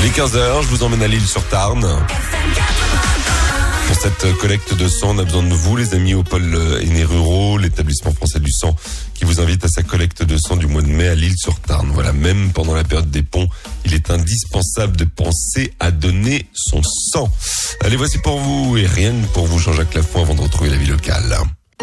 Il est 15h, je vous emmène à l'Île-sur-Tarn. Pour cette collecte de sang, on a besoin de vous, les amis, au pôle aînés ruraux, l'établissement français du sang, qui vous invite à sa collecte de sang du mois de mai à l'Île-sur-Tarn. Voilà, même pendant la période des ponts, il est indispensable de penser à donner son sang. Allez, voici pour vous, et rien que pour vous, Jean-Jacques Lafont, avant de retrouver la vie locale.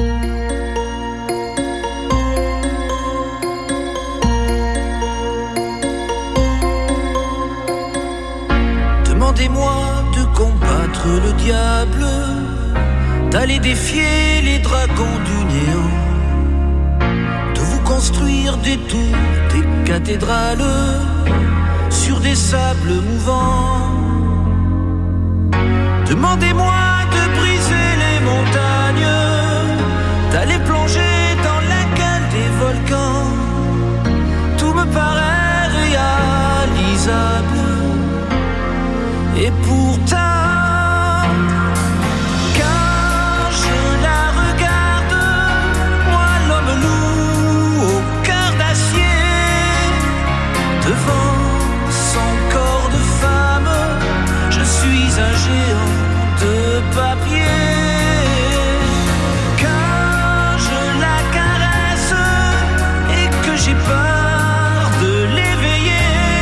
Demandez-moi de combattre le diable, d'aller défier les dragons du néant, de vous construire des tours, des cathédrales sur des sables mouvants. Demandez-moi de briser les montagnes, d'aller plonger dans la gueule des volcans. Tout me paraît réalisable. Et pourtant, quand je la regarde, moi l'homme loup au cœur d'acier, devant son corps de femme, je suis un géant de papier. Quand je la caresse et que j'ai peur de l'éveiller,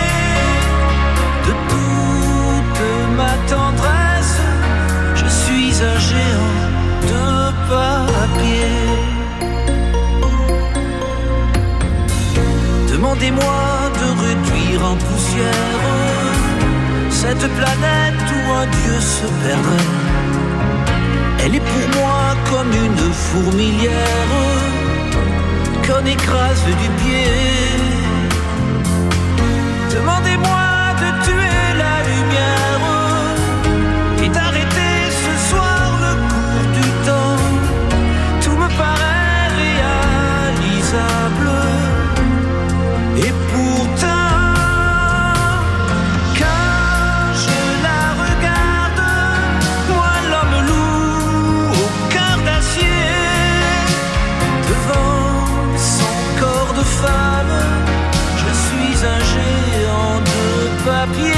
de ma tendresse, je suis un géant de papier. Demandez-moi de réduire en poussière cette planète où un dieu se perdrait. Elle est pour moi comme une fourmilière qu'on écrase du pied. Demandez-moi de tuer la lumière et d'arrêter ce soir le cours du temps. Tout me paraît réalisable. Et pourtant, quand je la regarde, moi l'homme loup au cœur d'acier, devant son corps de femme, je suis un géant de papier.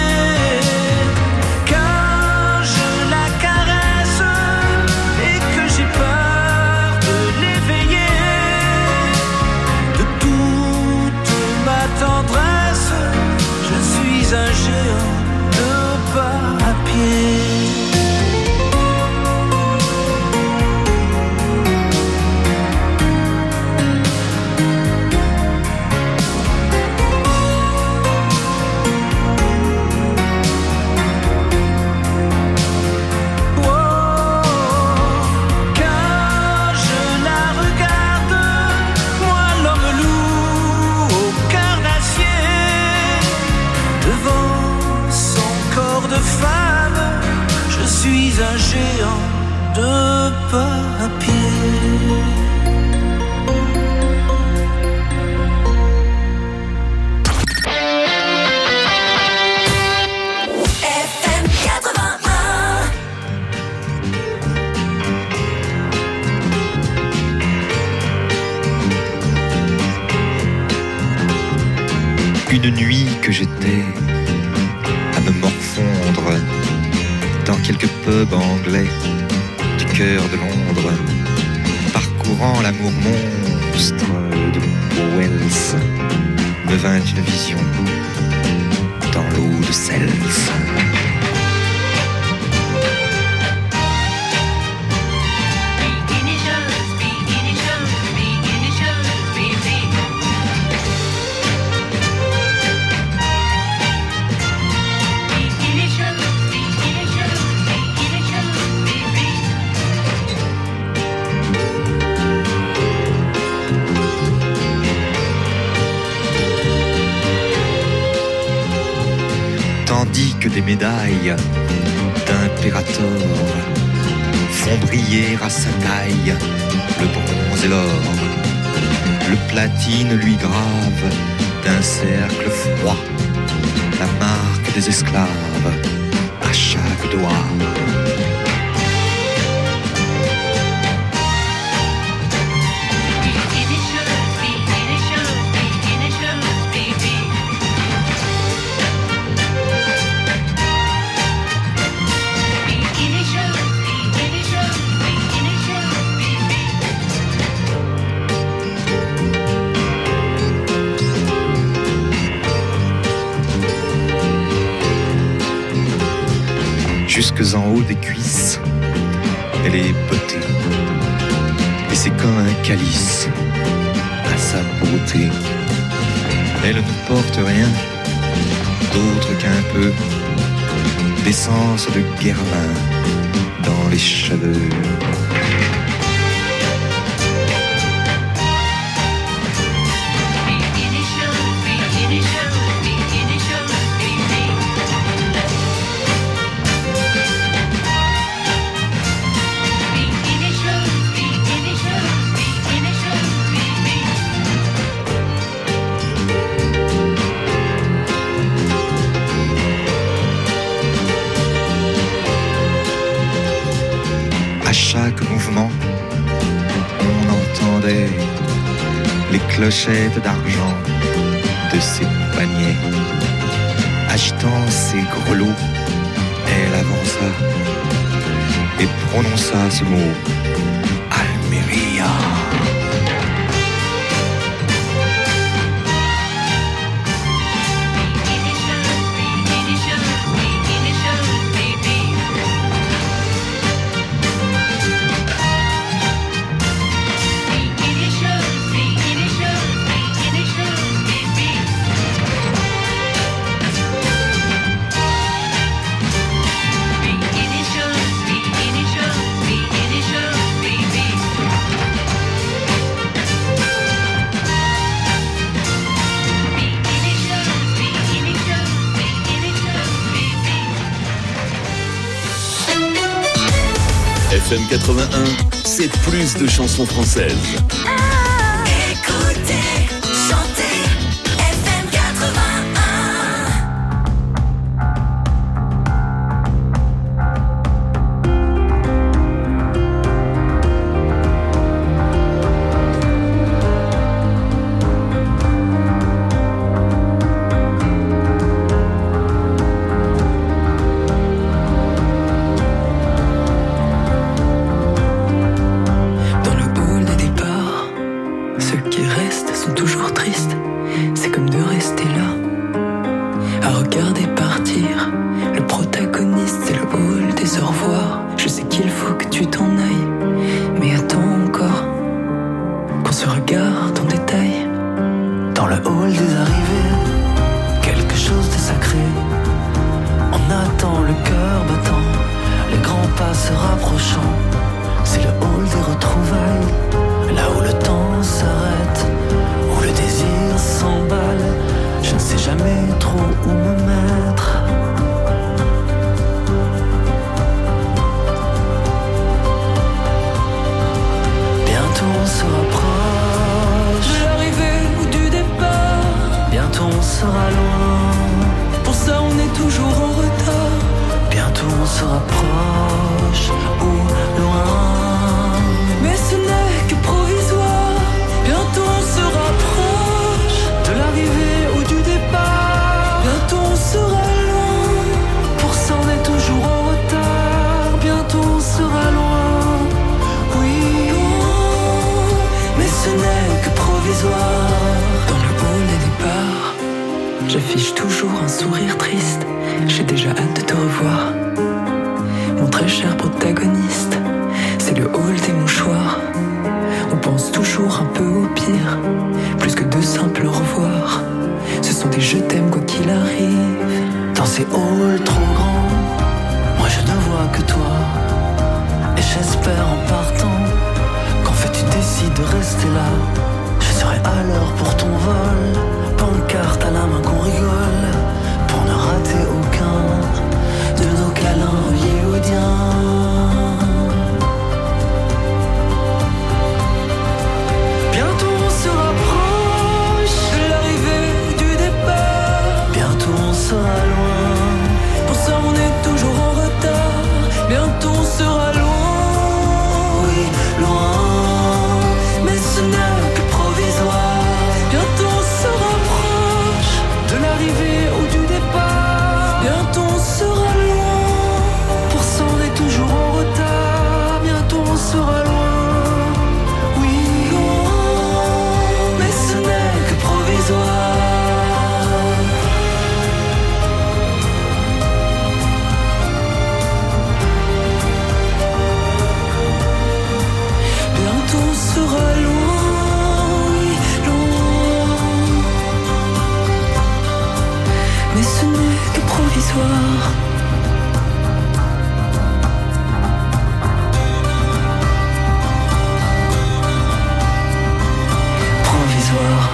Un géant de papier. Je suis un géant de papier. FM 81. Une nuit que j'étais à me morfondre dans quelques pubs anglais du cœur de Londres, parcourant l'amour monstre de Wells, me vint une vision dans l'eau de Cels. Tandis que des médailles d'impérator font briller à sa taille le bronze et l'or, le platine lui grave d'un cercle froid la marque des esclaves à chaque doigt. jusque en haut des cuisses. Elle est beauté, et c'est comme un calice à sa beauté. Elle ne porte rien d'autre qu'un peu d'essence de Guerlain dans les cheveux. À chaque mouvement, on entendait les clochettes d'argent de ses paniers. Agitant ses grelots, elle avança et prononça ce mot, Almeria. FM 81, c'est plus de chansons françaises. Écoutez, chantez, FM 81. J'affiche toujours un sourire triste, j'ai déjà hâte de te revoir. Mon très cher protagoniste, c'est le hall des mouchoirs. On pense toujours un peu au pire, plus que de simples au revoir. Ce sont des je t'aime quoi qu'il arrive. Dans ces halls trop grands, moi je ne vois que toi. Et j'espère en partant qu'en fait tu décides de rester là. Je serai à l'heure pour ton vol, pancarte à la main qu'on rigole, pour ne rater aucun de nos câlins hollywoodiens. Bientôt on se rapproche de l'arrivée du départ. Bientôt on sera loin, pour ça on est toujours en retard. Bientôt on sera loin, oui, loin, mais ce n'est que provisoire. Provisoire.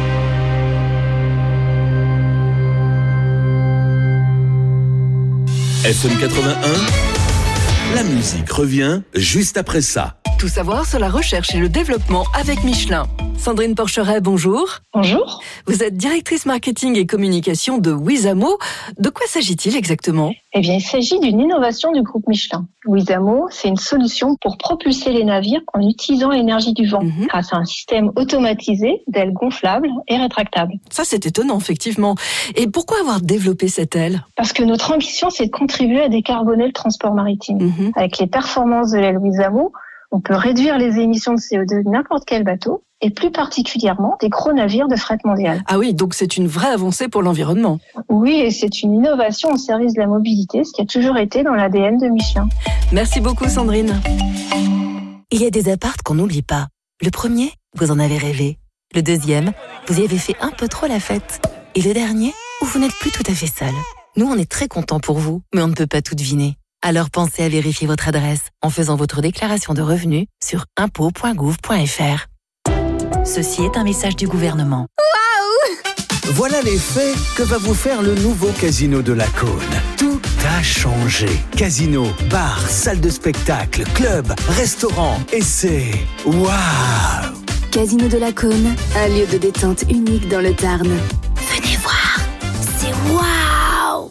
FM 81, la musique revient juste après ça. Tout savoir sur la recherche et le développement avec Michelin. Sandrine Porcheret, bonjour. Bonjour. Vous êtes directrice marketing et communication de Wizamo. De quoi s'agit-il exactement ? Eh bien, il s'agit d'une innovation du groupe Michelin. Wizamo, c'est une solution pour propulser les navires en utilisant l'énergie du vent, grâce à un système automatisé d'ailes gonflables et rétractables. Ça, c'est étonnant, effectivement. Et pourquoi avoir développé cette aile ? Parce que notre ambition, c'est de contribuer à décarboner le transport maritime. Avec les performances de l'aile Wizamo, on peut réduire les émissions de CO2 de n'importe quel bateau, et plus particulièrement des gros navires de fret mondial. Ah oui, donc c'est une vraie avancée pour l'environnement. Oui, et c'est une innovation au service de la mobilité, ce qui a toujours été dans l'ADN de Michelin. Merci beaucoup, Sandrine. Il y a des apparts qu'on n'oublie pas. Le premier, vous en avez rêvé. Le deuxième, vous y avez fait un peu trop la fête. Et le dernier, où vous n'êtes plus tout à fait seul. Nous, on est très contents pour vous, mais on ne peut pas tout deviner. Alors pensez à vérifier votre adresse en faisant votre déclaration de revenus sur impôts.gouv.fr. Ceci est un message du gouvernement. Waouh! Voilà l'effet que va vous faire le nouveau Casino de la Cône. Tout a changé. Casino, bar, salle de spectacle, club, restaurant, et c'est waouh! Casino de la Cône, un lieu de détente unique dans le Tarn. Venez voir, c'est waouh!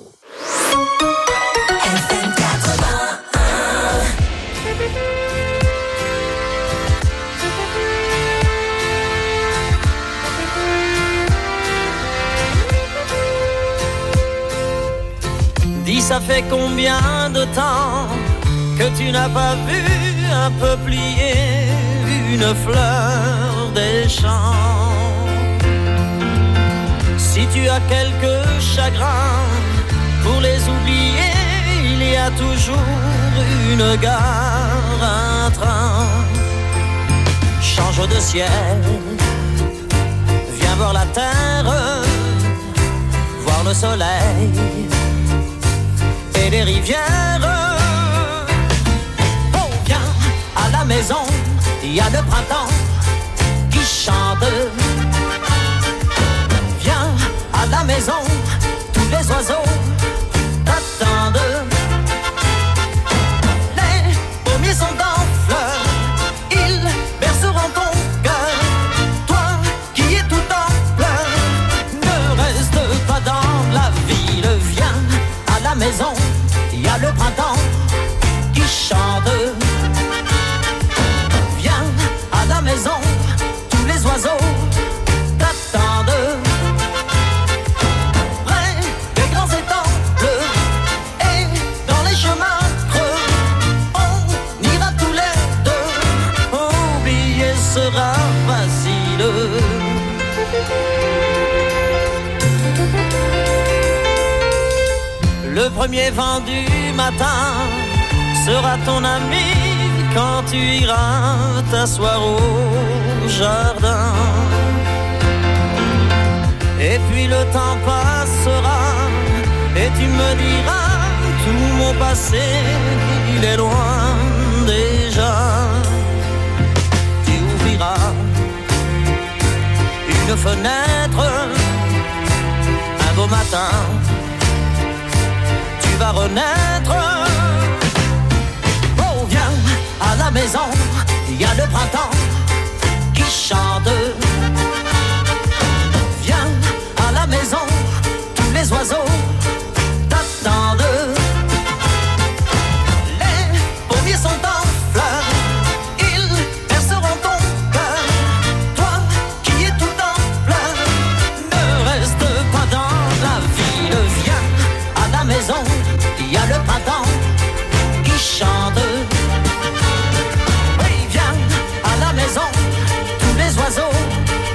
FM 81. Dis, ça fait combien de temps que tu n'as pas vu un peuplier, une fleur des champs? Si tu as quelques chagrins, pour les oublier, il y a toujours une gare, un train. Change de ciel, viens voir la terre, voir le soleil et les rivières. Oh, viens à la maison, il y a le printemps qui chante. Viens à la maison, tous les oiseaux t'attendent. Les pommiers sont en fleurs, ils berceront ton cœur. Toi qui es tout en pleurs, ne reste pas dans la ville. Viens à la maison, il y a le printemps qui chante. Viens à la maison, tous les oiseaux t'attendent. Près des grands étangs bleus et dans les chemins creux, on ira tous les deux. Oublier sera facile. Le premier vent du matin sera ton ami quand tu iras t'asseoir au jardin. Et puis le temps passera et tu me diras tout mon passé, il est loin déjà. Tu ouvriras une fenêtre un beau matin, tu vas renaître. Oh, viens à la maison, il y a le printemps qui chante. Viens à la maison, tous les oiseaux t'attendent. Les pommiers sont en fleurs, ils berceront ton cœur. Toi qui es tout en pleurs, ne reste pas dans la ville. Viens à la maison, il y a le printemps qui chante. Oui, viens à la maison, tous les oiseaux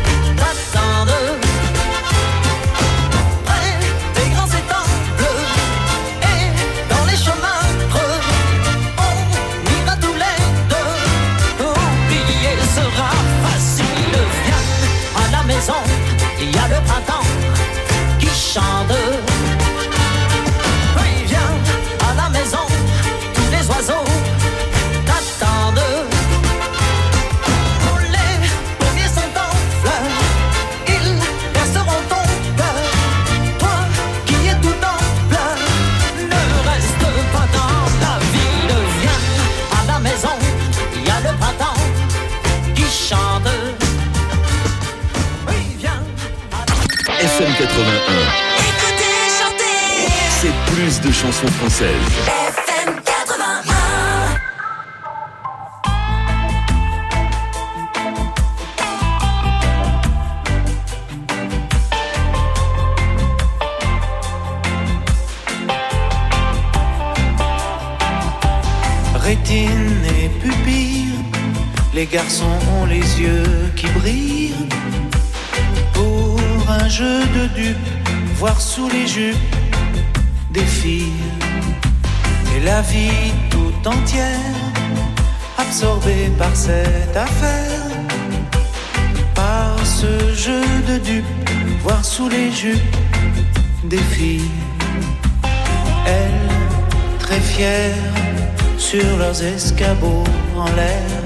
Écoutez, chantez. C'est plus de chansons françaises. FM 81. Rétine et pupille, les garçons ont les yeux qui brillent. Pour un jeu de dupes, voir sous les jupes des filles. Et la vie tout entière, absorbée par cette affaire. Par ce jeu de dupes, voir sous les jupes des filles. Elles, très fières, sur leurs escabeaux en l'air,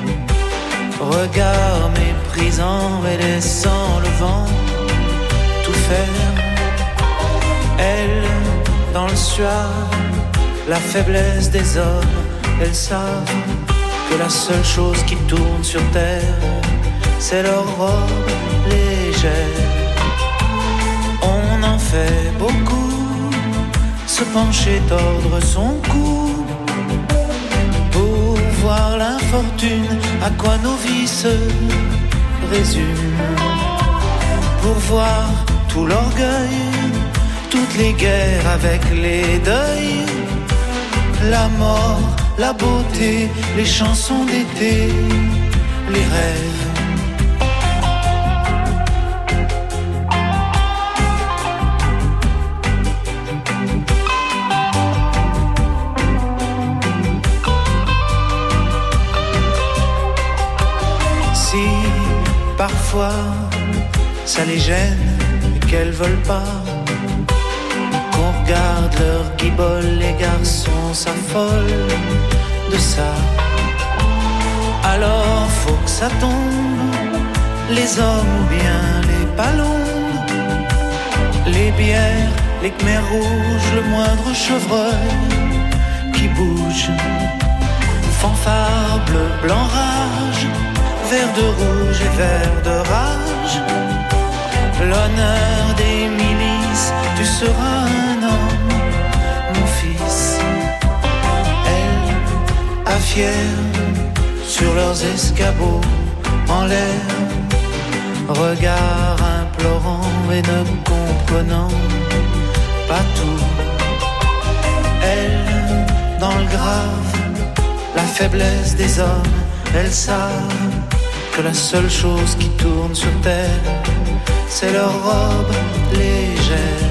regard méprisant et laissant le vent tout faire. Elles, dans le soir, la faiblesse des hommes, elles savent que la seule chose qui tourne sur terre, c'est leur robe légère. On en fait beaucoup, se pencher, tordre son cou, voir l'infortune, à quoi nos vies se résument. Pour voir tout l'orgueil, toutes les guerres avec les deuils, la mort, la beauté, les chansons d'été, les rêves. Parfois, ça les gêne et qu'elles veulent pas qu'on regarde leur guibole. Les garçons s'affolent de ça. Alors faut que ça tombe, les hommes ou bien les ballons, les bières, les khmers rouges, le moindre chevreuil qui bouge. Fanfare, bleu, blanc, rage, vert de rouge et vert de rage. L'honneur des milices, tu seras un homme, mon fils. Elles, à fier, sur leurs escabeaux en l'air, regard implorant et ne comprenant pas tout. Elles, dans le grave, la faiblesse des hommes, elles savent que la seule chose qui tourne sur terre, c'est leur robe légère.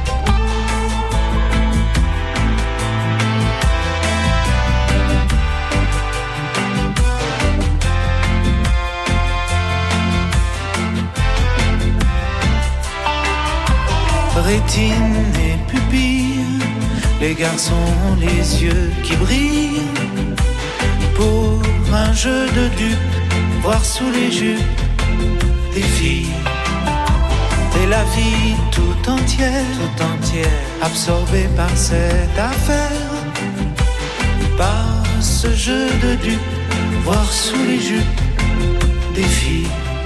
Rétine et pupille, les garçons ont les yeux qui brillent. Pour un jeu de dupes, voir sous les jupes des filles. Et la vie tout entière, absorbée par cette affaire. Par ce jeu de dupes, voir sous les jupes des filles.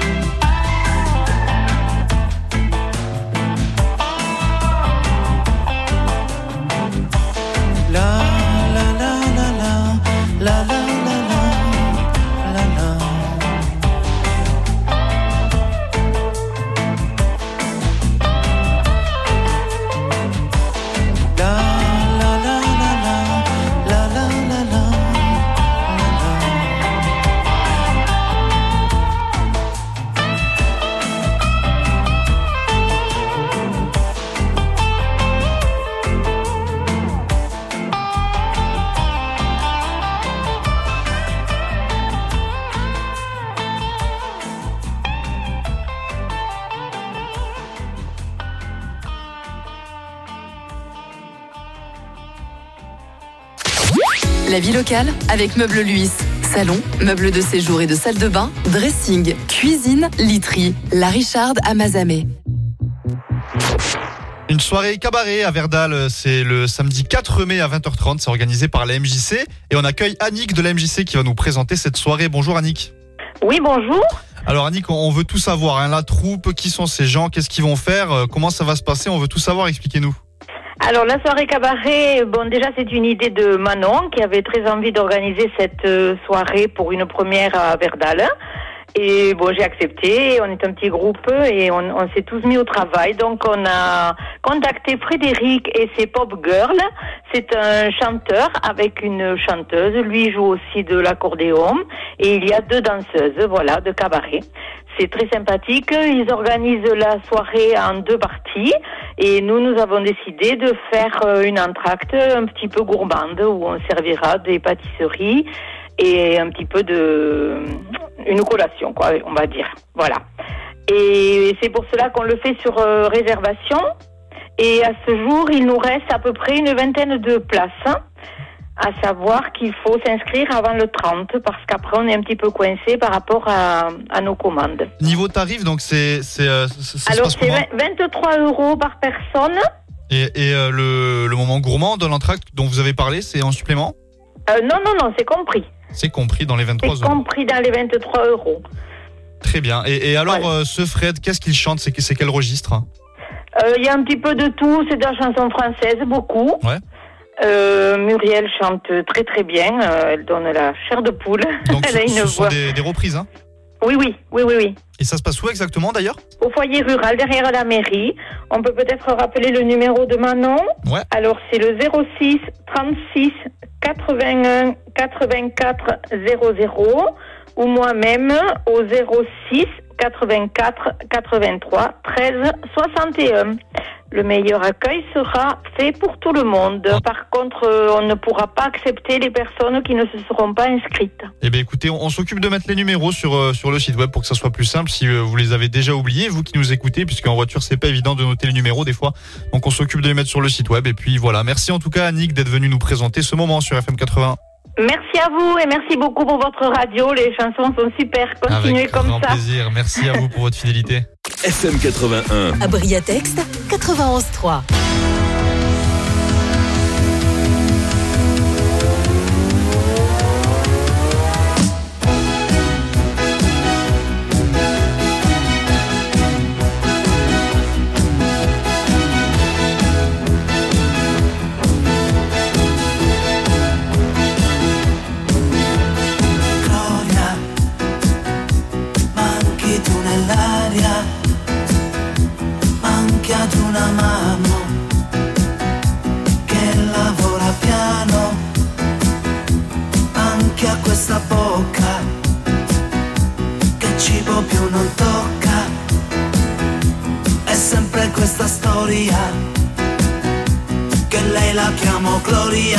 La vie locale avec Meubles Luis. Salon, meubles de séjour et de salle de bain, dressing, cuisine, literie. La Richarde à Mazamet. Une soirée cabaret à Verdal, c'est le samedi 4 mai à 20h30, c'est organisé par la MJC et on accueille Annick de la MJC qui va nous présenter cette soirée. Bonjour Annick. Oui, bonjour. Alors Annick, on veut tout savoir, hein. La troupe, qui sont ces gens, qu'est-ce qu'ils vont faire, comment ça va se passer, on veut tout savoir, expliquez-nous. Alors la soirée cabaret, bon déjà c'est une idée de Manon qui avait très envie d'organiser cette soirée pour une première à Verdal. Et bon, j'ai accepté, on est un petit groupe et on s'est tous mis au travail. Donc on a contacté Frédéric et ses Pop Girls. C'est un chanteur avec une chanteuse. Lui joue aussi de l'accordéon. Et il y a 2 danseuses, voilà, de cabaret. C'est très sympathique. Ils organisent la soirée en 2 parties. Et nous avons décidé de faire une entracte un petit peu gourmande où on servira des pâtisseries et un petit peu une collation, quoi, on va dire. Voilà. Et c'est pour cela qu'on le fait sur réservation. Et à ce jour, il nous reste à peu près une 20aine de places. À savoir qu'il faut s'inscrire avant le 30 parce qu'après on est un petit peu coincé par rapport à nos commandes. Niveau tarif, donc alors c'est 23 € par personne. Et le moment gourmand de l'entracte dont vous avez parlé, c'est en supplément ? Non, c'est compris. C'est compris dans les 23 €. C'est compris dans les 23 €. Très bien. Et alors, voilà. Ce Fred, qu'est-ce qu'il chante ? C'est quel registre ? Il y a un petit peu de tout. C'est de la chanson française, beaucoup. Ouais. Muriel chante très très bien. Elle donne la chair de poule. Donc Elle a une ce voix. sont des reprises, hein ? Oui. Et ça se passe où exactement d'ailleurs ? Au foyer rural, derrière la mairie. On peut peut-être rappeler le numéro de Manon. Ouais. Alors c'est le 06 36 81 84 00 ou moi-même au 06 84 83 13 61. Le meilleur accueil sera fait pour tout le monde. Par contre, on ne pourra pas accepter les personnes qui ne se seront pas inscrites. Eh bien écoutez, on s'occupe de mettre les numéros sur le site web pour que ça soit plus simple si vous les avez déjà oubliés, vous qui nous écoutez, puisqu'en voiture c'est pas évident de noter les numéros des fois. Donc on s'occupe de les mettre sur le site web et puis voilà. Merci en tout cas Annick d'être venue nous présenter ce moment sur FM 80. Merci à vous et merci beaucoup pour votre radio. Les chansons sont super. Continuez avec comme grand ça. Plaisir. Merci à vous pour votre fidélité. FM 81. À Briatext, 91.3. Una mano che lavora piano, anche a questa bocca che cibo più non tocca. È sempre questa storia che lei la chiamo Gloria.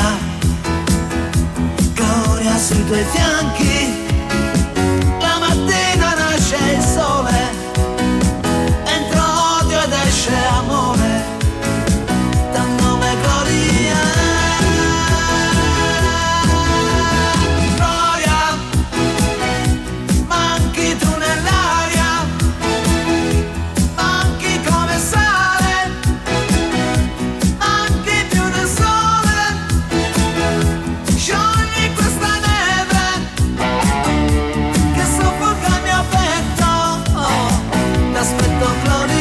Gloria sui tuoi fianchi, la mattina nasce il sole, entra odio ed esce amore, dal nome Gloria. Gloria, manchi tu nell'aria, manchi come sale, manchi più nel sole, sciogli questa neve che soffoca il mio petto, oh, t'aspetto Gloria.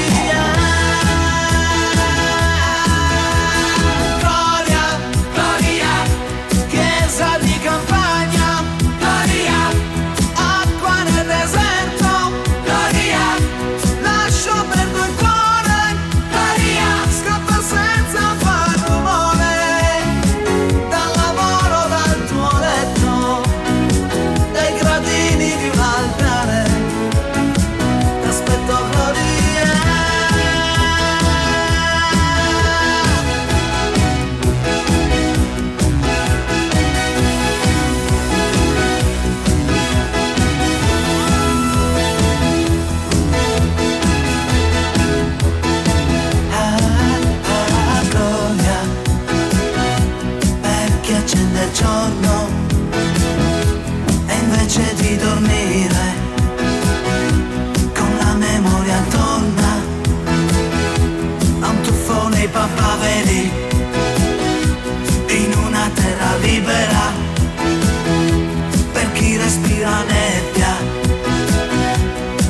Giorno e invece di dormire con la memoria torna a un tuffo nei papaveri in una terra libera per chi respira nebbia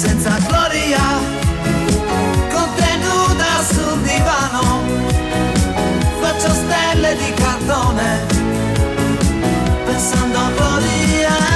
senza gloria, contenuta sul divano, faccio stelle di cartone, pensando a gloria.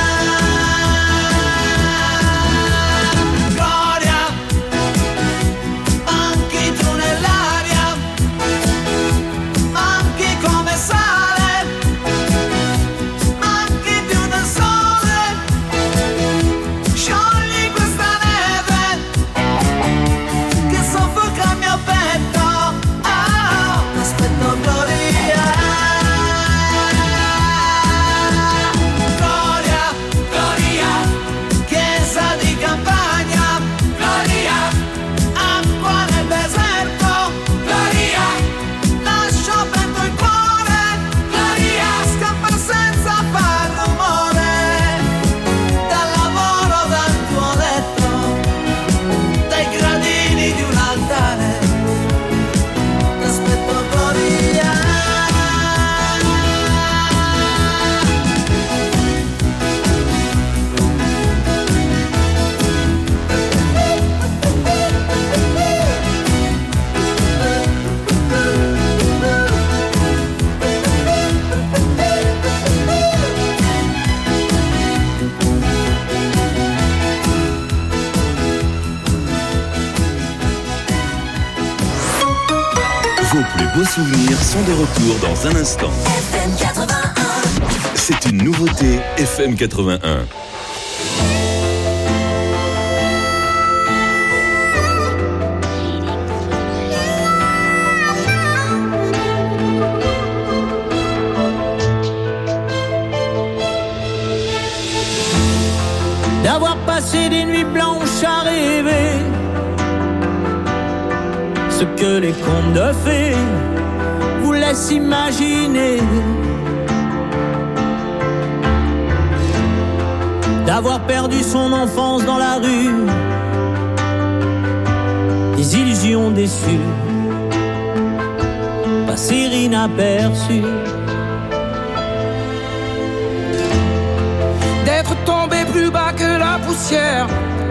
Vos souvenirs sont de retour dans un instant. FM 81. C'est une nouveauté FM 81. D'avoir passé des nuits blanches à rêver ce que les contes de fées vous laissent imaginer, d'avoir perdu son enfance dans la rue, des illusions déçues, passer inaperçues, d'être tombé plus bas que la poussière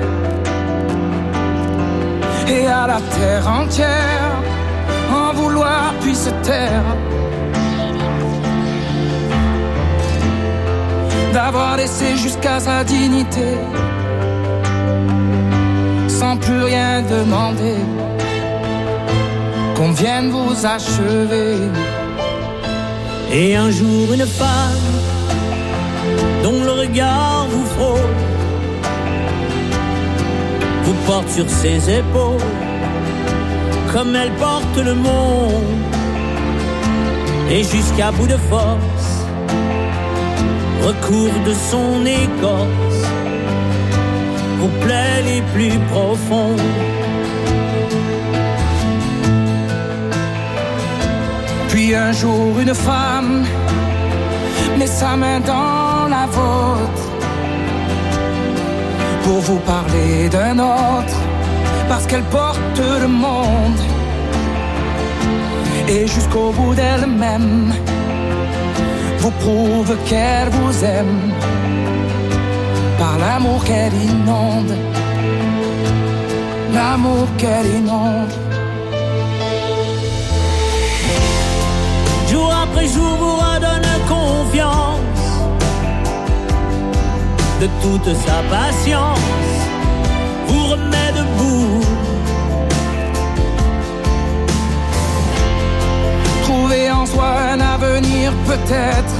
et à la terre entière en vouloir puis se taire, d'avoir laissé jusqu'à sa dignité sans plus rien demander, qu'on vienne vous achever. Et un jour une femme dont le regard vous frôle vous porte sur ses épaules comme elle porte le monde, et jusqu'à bout de force recouvre de son écorce vos plaies les plus profondes. Puis un jour une femme met sa main dans la vôtre pour vous parler d'un autre, parce qu'elle porte le monde, et jusqu'au bout d'elle-même vous prouve qu'elle vous aime par l'amour qu'elle inonde, l'amour qu'elle inonde. Jour après jour vous redonne confiance de toute sa patience, vous remet debout. Trouver en soi un avenir peut-être,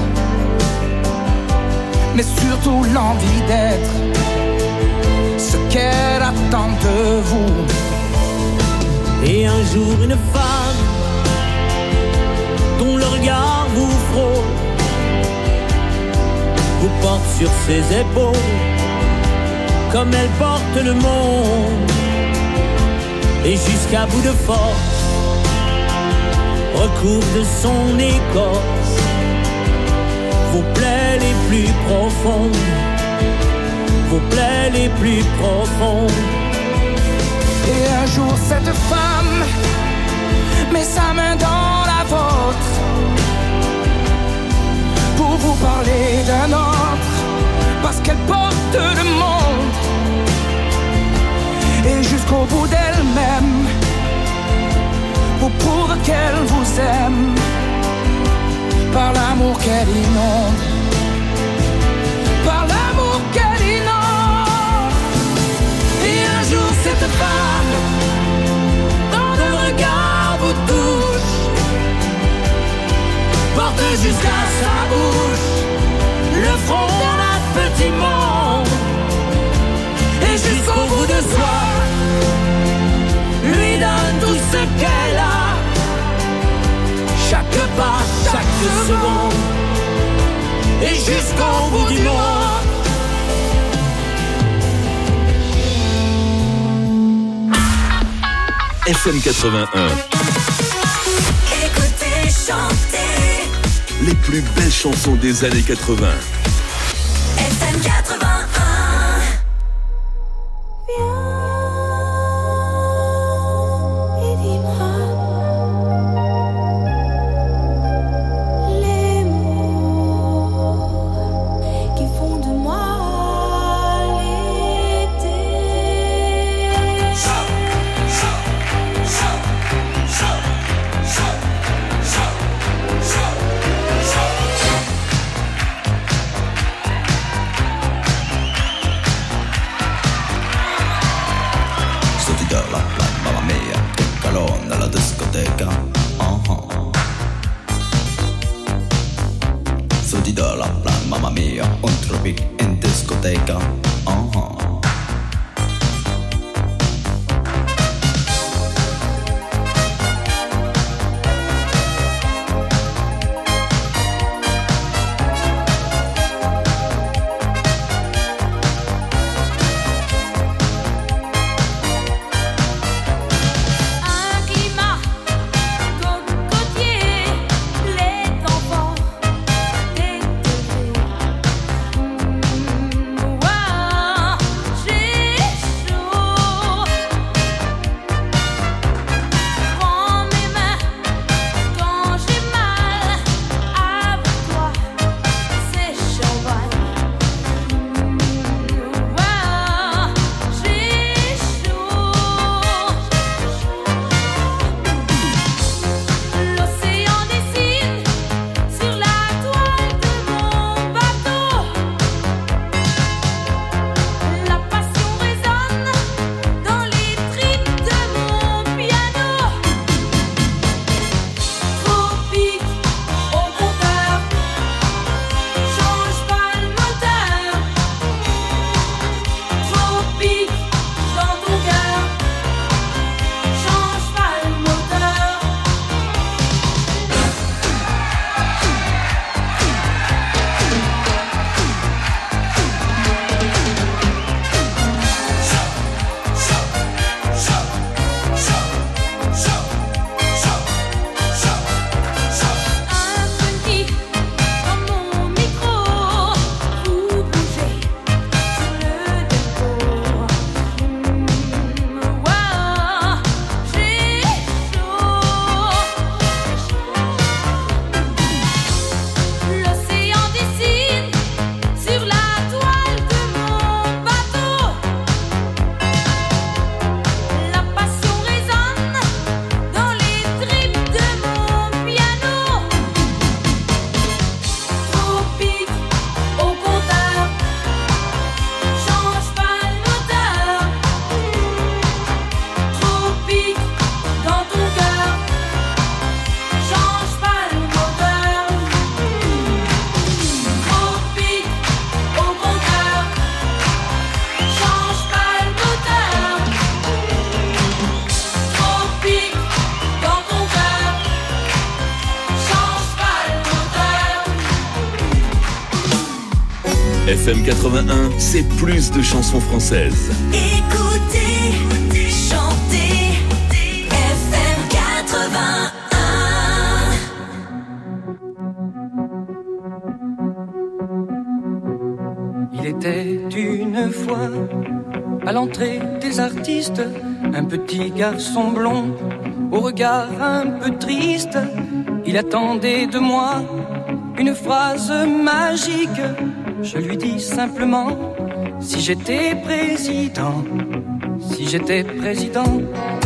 mais surtout l'envie d'être ce qu'elle attend de vous. Et un jour une femme dont le regard vous frôle vous porte sur ses épaules comme elle porte le monde, et jusqu'à bout de force recouvre de son écorce vos plaies les plus profondes, vos plaies les plus profondes. Et un jour cette femme met sa main dans la vôtre pour vous parler d'un autre, parce qu'elle porte le monde, jusqu'au bout d'elle-même, pour prouver qu'elle vous aime, par l'amour qu'elle inonde, par l'amour qu'elle inonde. Et un jour cette femme, dans le regard vous touche, porte jusqu'à sa bouche le front d'un petit monde, et jusqu'au bout de soi lui donne tout ce qu'elle a, chaque pas, chaque seconde, et jusqu'au bout du monde. FM 81. Écoutez, chantez. Les plus belles chansons des années 80. FM 81. FM 81, c'est plus de chansons françaises. Écoutez, chantez, FM 81. Il était une fois, à l'entrée des artistes, un petit garçon blond, au regard un peu triste. Il attendait de moi une phrase magique. Je lui dis simplement, si j'étais président, Si j'étais président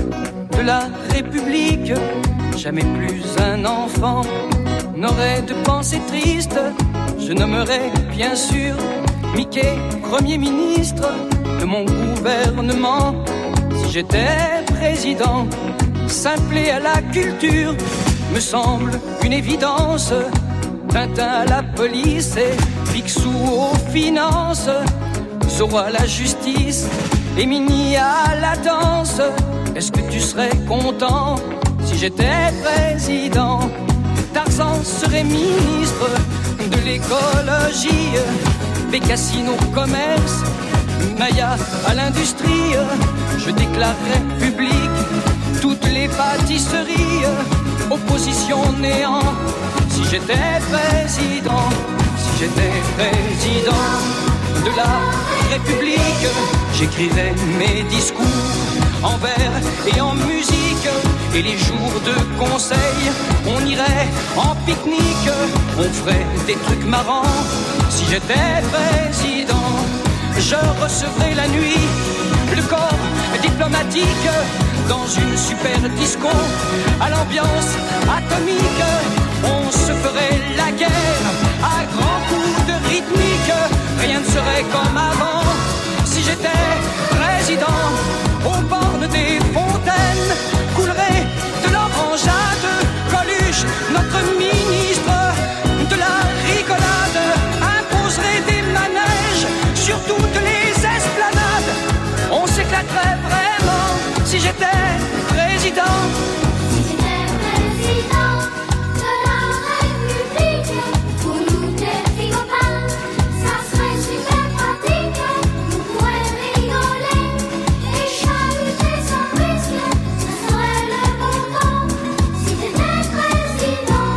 de la République, jamais plus un enfant n'aurait de pensée triste. Je nommerais bien sûr Mickey Premier ministre de mon gouvernement. Si j'étais président, s'appeler à la culture me semble une évidence. Tintin à la police et Picsou aux finances, Zorro à la justice et Minnie à la danse. Est-ce que tu serais content si j'étais président? Tarzan serait ministre de l'écologie, Bécassine au commerce, Maya à l'industrie. Je déclarerais public toutes les pâtisseries, opposition néant. Si j'étais président, si j'étais président de la République, j'écrirais mes discours en vers et en musique. Et les jours de conseil, on irait en pique-nique, on ferait des trucs marrants. Si j'étais président, je recevrais la nuit le corps diplomatique dans une super disco à l'ambiance atomique. On se ferait la guerre à grands coups de rythmique. Rien ne serait comme avant. Si j'étais président, aux bornes des fontaines coulerait de l'orangeade. Coluche, notre ministre de la rigolade, imposerait des manèges sur toutes les esplanades. On s'éclaterait vraiment si j'étais président. Si j'étais président de la République, pour nous des frigopales, ça serait super pratique. Nous pourrions rigoler et chahuter sans risque. Ce serait le bon temps si j'étais président.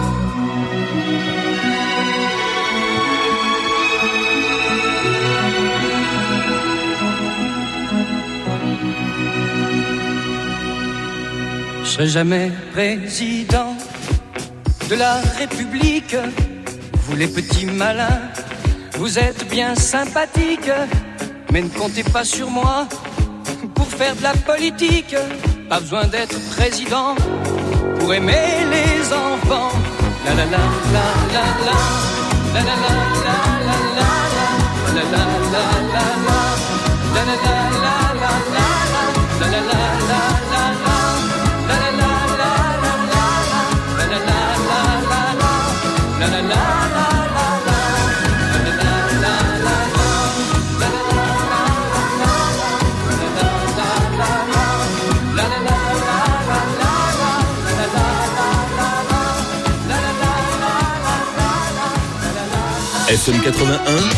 Je serai jamais président de la République. Vous les petits malins, vous êtes bien sympathiques, mais ne comptez pas sur moi pour faire de la politique. Pas besoin d'être président pour aimer les enfants. La la la la la la, la la la la la la, la la la la la, la la la la la la, la la la la la. FM 81,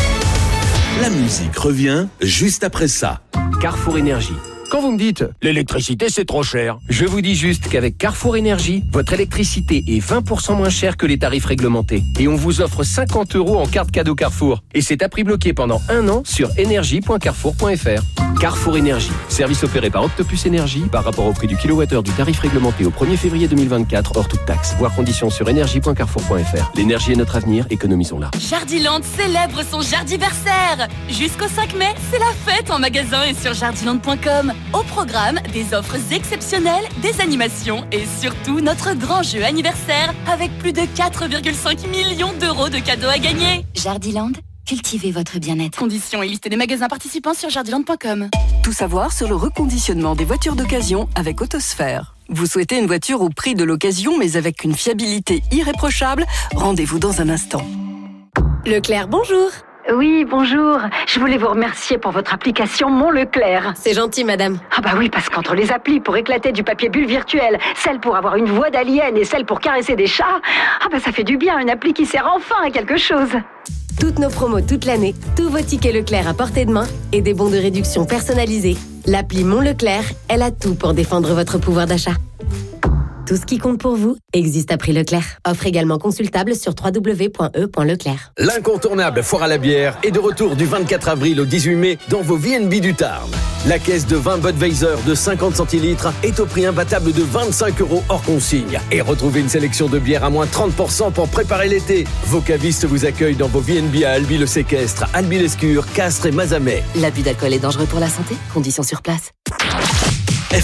la musique revient juste après ça. Carrefour Énergie. Quand vous me dites « l'électricité c'est trop cher », je vous dis juste qu'avec Carrefour Énergie, votre électricité est 20% moins chère que les tarifs réglementés. Et on vous offre 50 € en carte cadeau Carrefour. Et c'est à prix bloqué pendant 1 an sur énergie.carrefour.fr. Carrefour Énergie, service opéré par Octopus Énergie par rapport au prix du kilowattheure du tarif réglementé au 1er février 2024 hors toute taxe. Voir conditions sur énergie.carrefour.fr. L'énergie est notre avenir, économisons-la. Jardiland célèbre son jardiversaire. Jusqu'au 5 mai, c'est la fête en magasin et sur jardiland.com. Au programme, des offres exceptionnelles, des animations et surtout notre grand jeu anniversaire avec plus de 4,5 millions d'euros de cadeaux à gagner. Jardiland, cultivez votre bien-être. Conditions et liste des magasins participants sur jardiland.com. Tout savoir sur le reconditionnement des voitures d'occasion avec Autosphère. Vous souhaitez une voiture au prix de l'occasion mais avec une fiabilité irréprochable? Rendez-vous dans un instant. Leclerc, bonjour. Oui, bonjour. Je voulais vous remercier pour votre application Mon Leclerc. C'est gentil, madame. Ah bah oui, parce qu'entre les applis pour éclater du papier bulle virtuel, celle pour avoir une voix d'alien et celle pour caresser des chats, ah bah ça fait du bien, une appli qui sert enfin à quelque chose. Toutes nos promos toute l'année, tous vos tickets Leclerc à portée de main et des bons de réduction personnalisés. L'appli Mon Leclerc, elle a tout pour défendre votre pouvoir d'achat. Tout ce qui compte pour vous existe à prix Leclerc. Offre également consultable sur www.e.leclerc. L'incontournable foire à la bière est de retour du 24 avril au 18 mai dans vos VNB du Tarn. La caisse de vin Budweiser de 50 centilitres est au prix imbattable de 25 € hors consigne. Et retrouvez une sélection de bières à moins 30% pour préparer l'été. Vos cavistes vous accueillent dans vos VNB à Albi-le-Séquestre, Albi-l'Escure, Castres et Mazamet. L'abus d'alcool est dangereux pour la santé. Conditions sur place.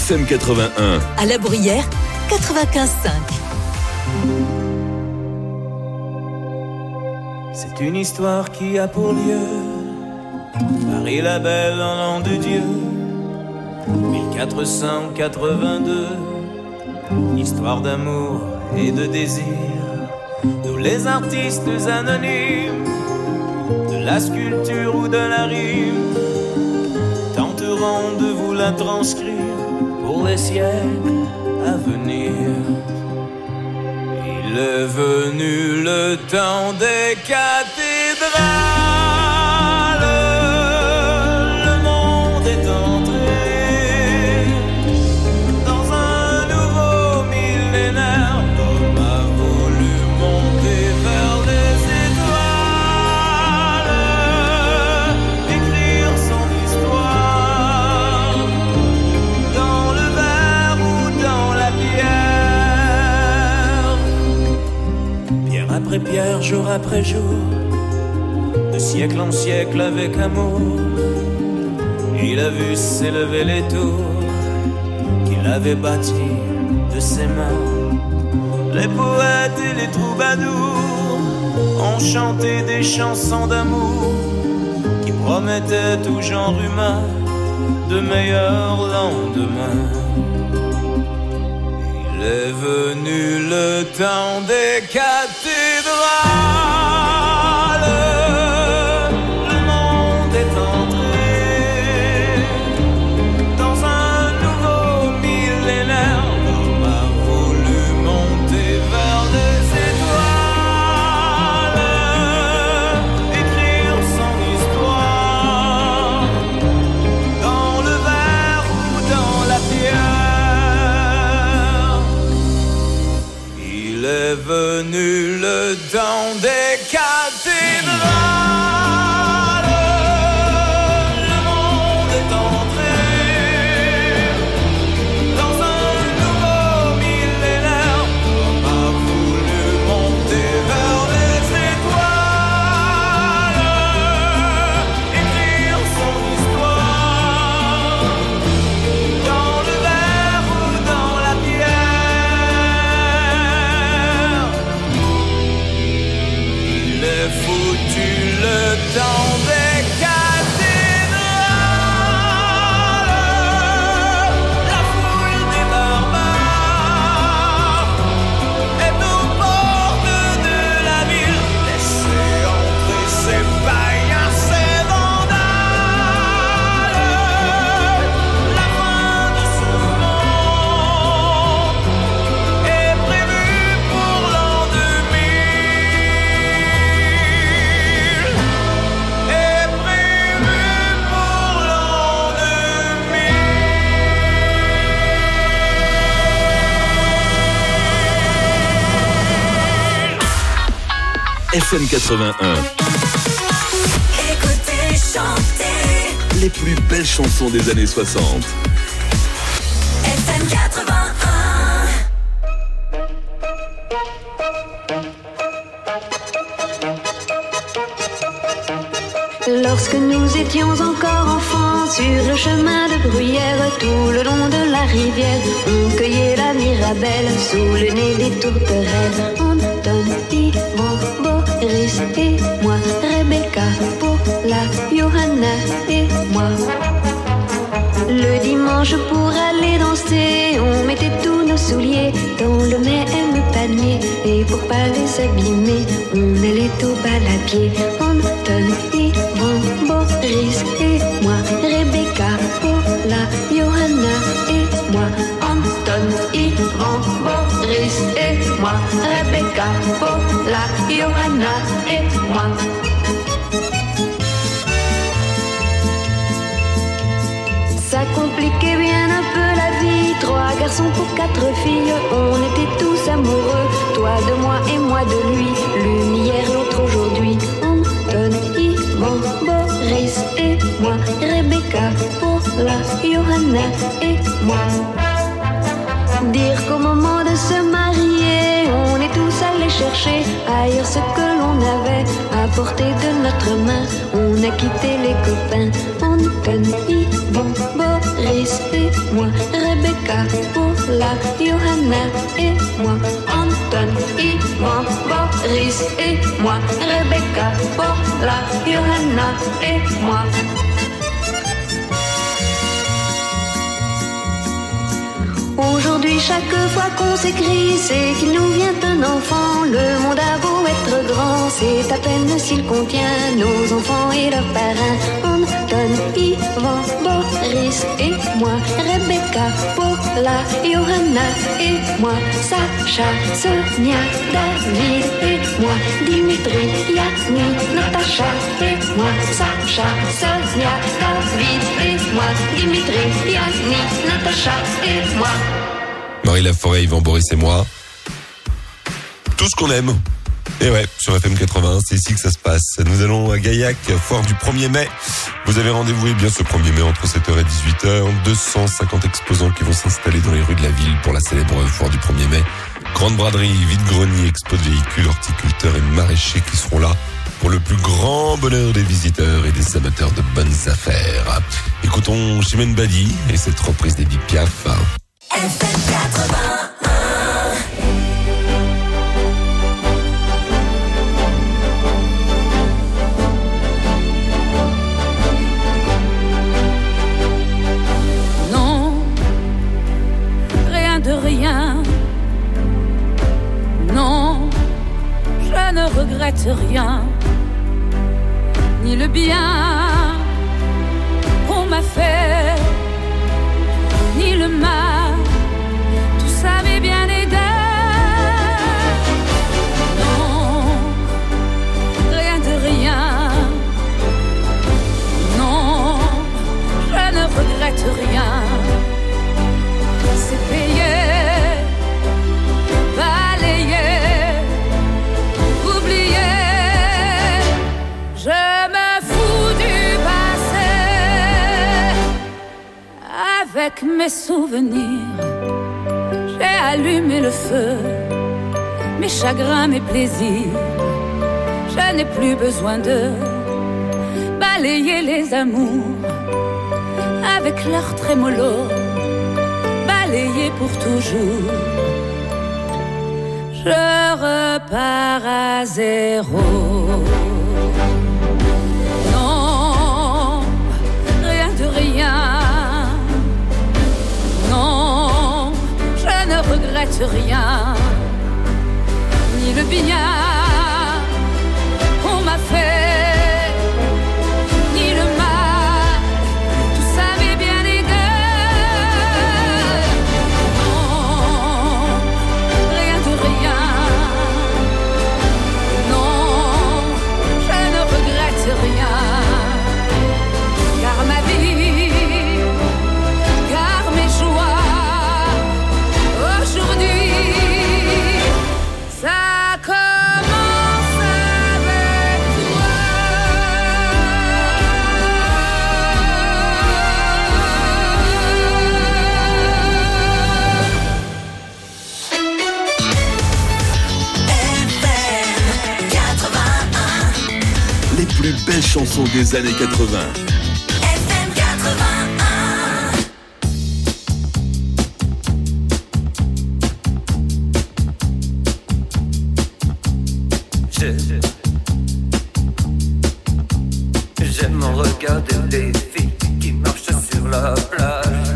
FM 81. À La Bruyère, 95.5. C'est une histoire qui a pour lieu Paris la belle en l'an de Dieu 1482. Histoire d'amour et de désir. Nous les artistes anonymes de la sculpture ou de la rime tenterons de vous la transcrire pour les siècles à venir. Il est venu le temps des cathédrales. Le monde est entré dans un nouveau millénaire. L'homme a voulu monter vers les étoiles, écrire son histoire dans le verre ou dans la pierre. Pierre après pierre, jour après jour, de siècle en siècle avec amour, il a vu s'élever les tours qu'il avait bâties de ses mains. Les poètes et les troubadours ont chanté des chansons d'amour qui promettaient tout genre humain de meilleurs lendemains. Il est venu le temps des cathédrales. Le monde est entré dans un nouveau millénaire. L'homme a voulu monter vers les étoiles, écrire son histoire dans le verre ou dans la pierre. Il est venu le temps des cathédrales. Le monde est entré dans un nouveau millénaire. L'homme a voulu monter vers les étoiles, écrire son histoire dans le verre ou dans la pierre. Il est foutu le temps des cathédrales. La foule des barbares est aux portes de la ville. Laissez entrer ces païens, ces vandales. La fin de ce monde est prévue pour l'an 2000. Est prévue pour l'an 2000. FM 81. Écoutez, chantez. Les plus belles chansons des années 60. FM 81. Lorsque nous étions encore enfants, sur le chemin de Bruyère, tout le long de la rivière, on cueillait la mirabelle sous le nez des tourterelles. Anton, Yvon, Boris et moi, Rebecca, Paula, Johanna et moi. Le dimanche pour aller danser, on mettait tous nos souliers dans le même panier. Et pour pas les abîmer, on allait au bal à pied. Anton, Yvon, Boris et moi, Rebecca, Paula, Johanna et moi. Anton, Yvon, Boris et moi, Rebecca, Paula, Johanna et moi. Ça compliquait bien un peu la vie. 3 garçons pour 4 filles, on était tous amoureux. Toi de moi et moi de lui, l'une hier, l'autre aujourd'hui. Anton, Yvon, Boris et moi, Rebecca, Paula, Johanna et moi. Dire qu'au moment de se marier, on est tous allés chercher ailleurs ce que l'on avait à portée de notre main. On a quitté les copains. Anton, Yvon, Boris Boris et moi, Rebecca, Paula, Johanna et moi, Anton, Ivan, Boris et moi, Rebecca, Paula, Johanna et moi. Aujourd'hui, chaque fois qu'on s'écrit, c'est qu'il nous vient un enfant. Le monde a beau être grand, c'est à peine s'il contient nos enfants et leurs parrains. Anton, Ivan, Boris et moi, Rebecca, Paula, Johanna et moi, Sacha, Sonia, David et moi, Dimitri, Yanni, Natacha et moi, Sacha, Sonia, David et moi, Dimitri, Yanni, Natacha et moi. Marie Laforêt, Yvan, Boris et moi. Tout ce qu'on aime. Et ouais, sur FM 81, c'est ici que ça se passe. Nous allons à Gaillac, foire du 1er mai. Vous avez rendez-vous, et bien ce 1er mai, entre 7h et 18h. 250 exposants qui vont s'installer dans les rues de la ville pour la célèbre foire du 1er mai. Grande braderie, vide-grenier, expo de véhicules, horticulteurs et maraîchers qui seront là pour le plus grand bonheur des visiteurs et des amateurs de bonnes affaires. Écoutons Chimène Badi et cette reprise d'Edith Piaf. FM 81. Non, rien de rien. Non, je ne regrette rien. Ni le bien qu'on m'a fait, ni le mal, tout ça m'est bien aidé. Non, rien de rien. Non, je ne regrette rien. C'est payé, balayé, oublié. Je me fous du passé. Avec mes souvenirs, j'ai allumé le feu. Mes chagrins, mes plaisirs, je n'ai plus besoin de balayer les amours avec leur trémolo, balayer pour toujours. Je repars à zéro. Non, rien de rien. Non, je ne regrette rien. Ni le bien qu'on m'a fait, ni le mal, tout ça m'est bien aidé. Non, rien de rien. Non, je ne regrette rien. Car ma vie, car mes joies, aujourd'hui, ça commence avec toi. FM 81. Les plus belles chansons des années 80. FM 81. J'aime regarder les filles qui marchent sur la plage.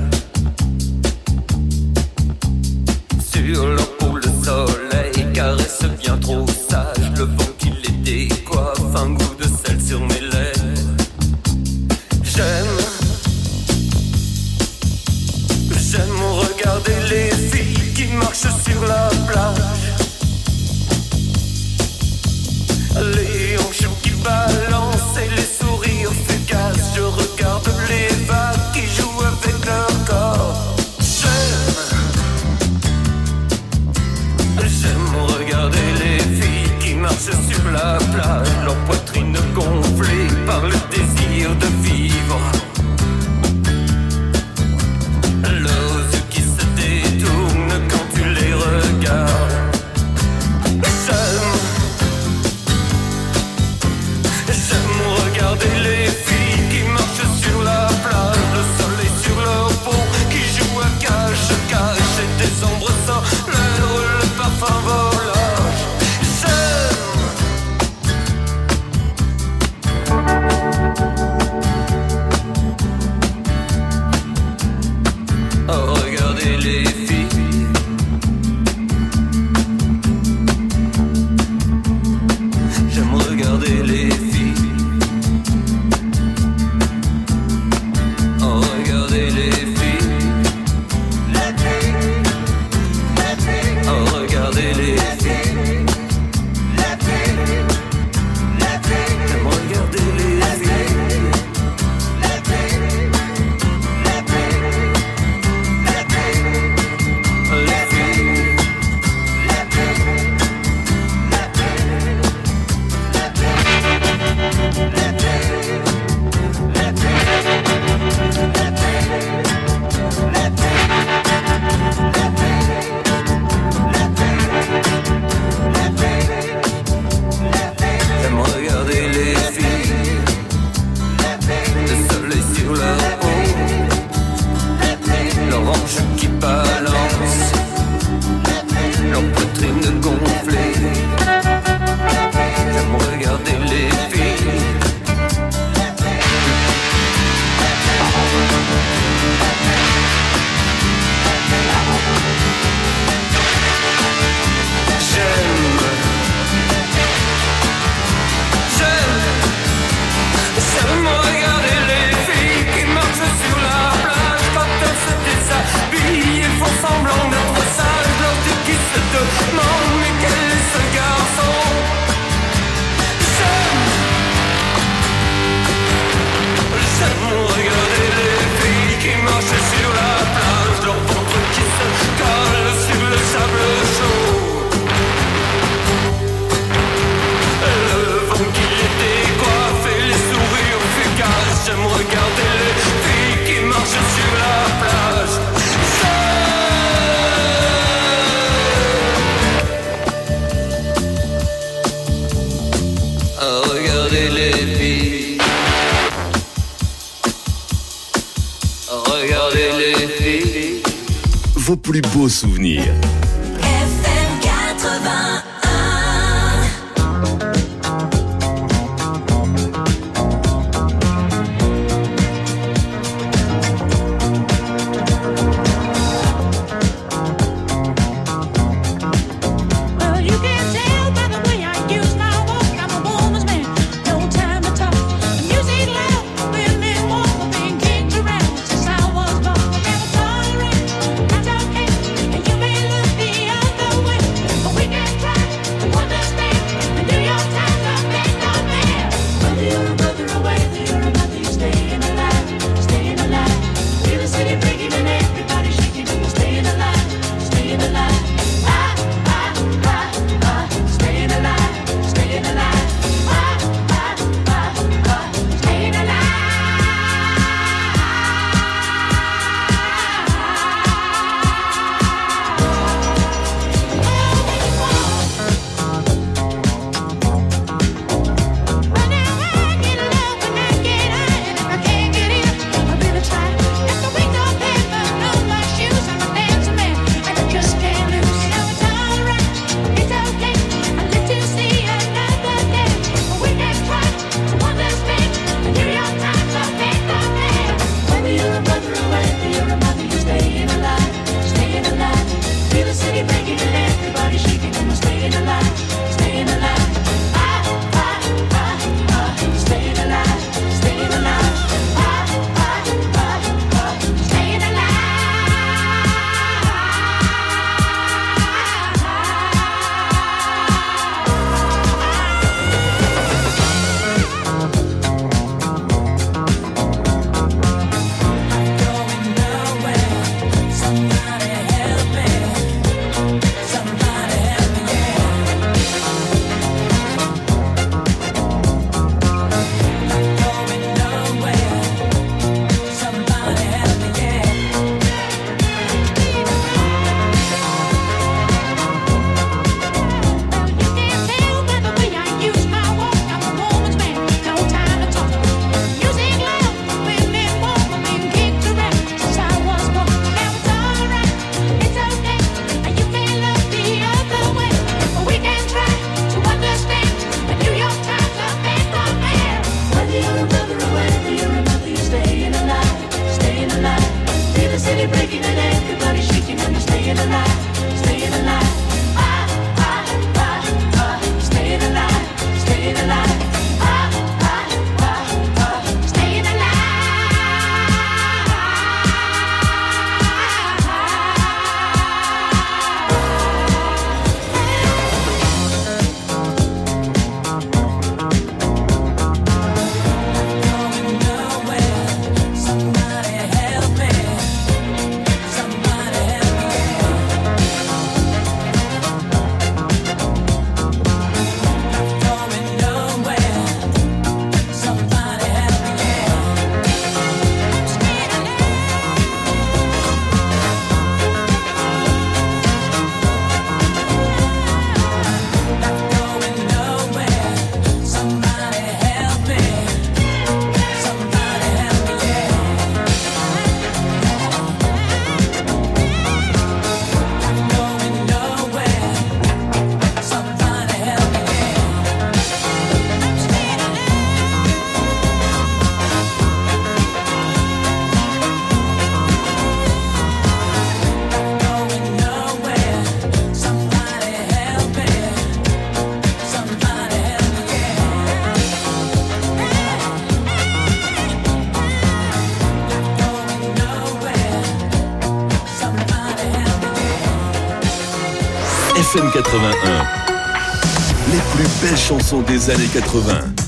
Sur leur peau, le soleil caresse bien trop sage. Le vent qui les décoiffe, un goût de sel sur mes lèvres. J'aime regarder les filles qui marchent sur la plage. Les hanches qui balancent et les sourires fugaces. Je regarde les vagues qui jouent avec leur corps. J'aime regarder les filles qui marchent sur la plage. Leur poitrine gonflée par le désir de vivre. Leurs yeux qui se détournent quand tu les regardes. J'aime les filles. J'aime regarder les filles. Oh, regardez les filles. Oh, regardez les filles. J'aime regarder les filles. J'aime regarder les filles, le soleil sur leur peau, leurs hanches qui balancent, leur poitrine gonflée. J'aime regarder les filles. J'aime regarder les filles qui marchent sur la plage quand elles se déshabillent et font semblant d'être sages lorsqu'ils qui se demandent mais quel est ce garçon. J'aime regarder les filles qui marchent sur la plage, leur ventre qui se colle sur le sable chaud. Le vent qui les décoiffe et les sourires fugaces. J'aime regarder les filles qui marchent sur la plage. Regardez les filles. Regardez les filles. Vos plus beaux souvenirs. FM 81. Well, you can tell by the way I use my walk. I'm a woman's man, no time to talk. Music loud, women walk, I've been kicked around since I was born. Never tolerate, not okay, and you may look shaking and everybody shaking and staying alive, staying alive. Ah, ah, ah, ah, staying alive, staying alive. Ah, ah, ah, ah, staying alive. FM 81. Les plus belles chansons des années 80.